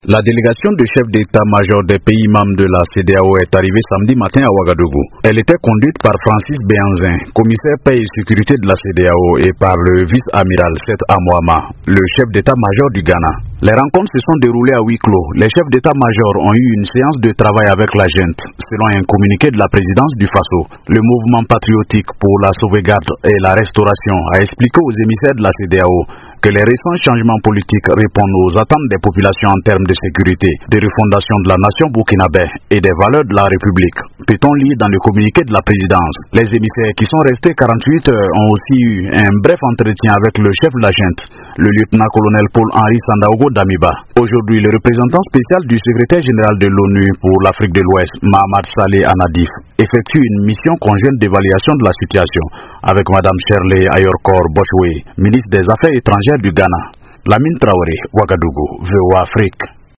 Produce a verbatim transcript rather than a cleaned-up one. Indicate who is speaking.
Speaker 1: La délégation de chefs d'état-major des pays membres de la C E D E A O est arrivée samedi matin à Ouagadougou. Elle était conduite par Francis Béhanzin, commissaire paix et sécurité de la C E D E A O, et par le vice-amiral Seth Amouama, le chef d'état-major du Ghana. Les rencontres se sont déroulées à huis clos. Les chefs d'état-major ont eu une séance de travail avec la junte, selon un communiqué de la présidence du Faso. Le mouvement patriotique pour la sauvegarde et la restauration a expliqué aux émissaires de la C E D E A O que les récents changements politiques répondent aux attentes des populations en termes de sécurité, de refondation de la nation burkinabé et des valeurs de la République. Peut-on lire dans le communiqué de la présidence. Les émissaires qui sont restés quarante-huit heures ont aussi eu un bref entretien avec le chef de la junte, le lieutenant-colonel Paul-Henri Sandaogo Damiba. Aujourd'hui, le représentant spécial du secrétaire général de l'ONU pour l'Afrique de l'Ouest, Mahamad Saleh Anadif, effectue une mission conjointe d'évaluation de la situation avec Madame Shirley Ayorkor Boshwe, ministre des Affaires étrangères du Ghana. Lamine Traoré, Ouagadougou, V O A Afrique.